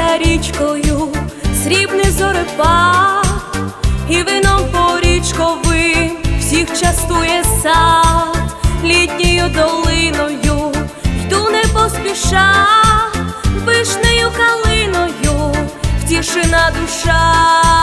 гуляє річкою срібний зорепад, і вином порічковим всіх частує сад. Літньою долиною йду не поспіша, вишнею калиною втішена душа.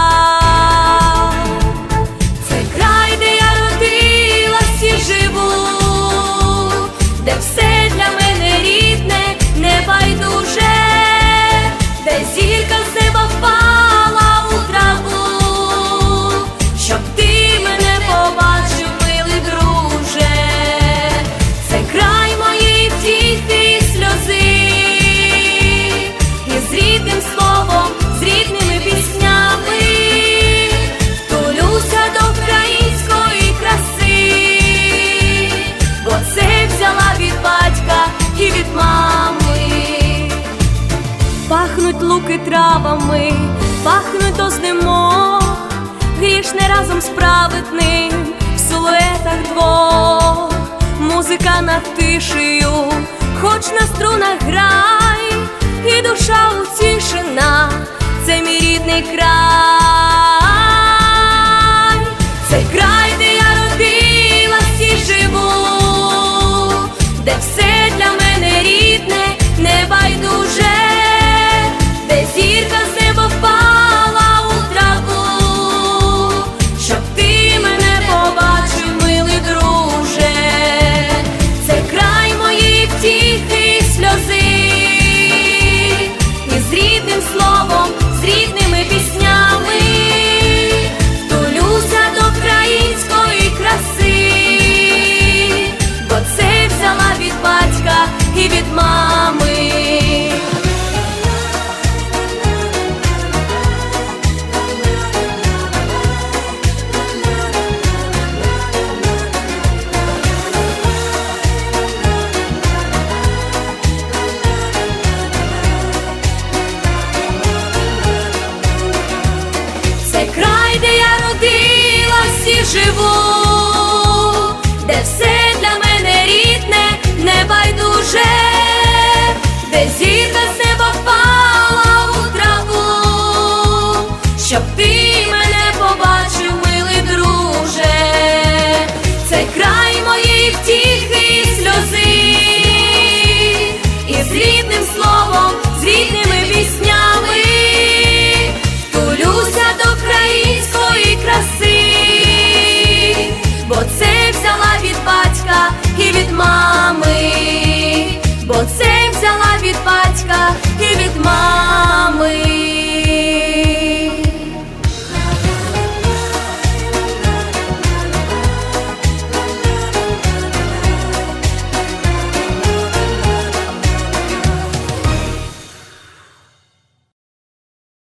Це край, де я родилась і живу, де все для мене рідне, небайдуже, де зірка з неба впала у траву, щоб ти мене побачив, милий друже. Це край моєї втіхи і сльози, і з рідним словом, з рідними піснями втулюся до української краси, бо це взяла від батька і від мами. Пахнуть луки травами, пахнуть ознимо, грішне разом з праведним в силуетах двох. Музика над тишею, хоч на струнах грай, і душа утішена, це мій рідний край.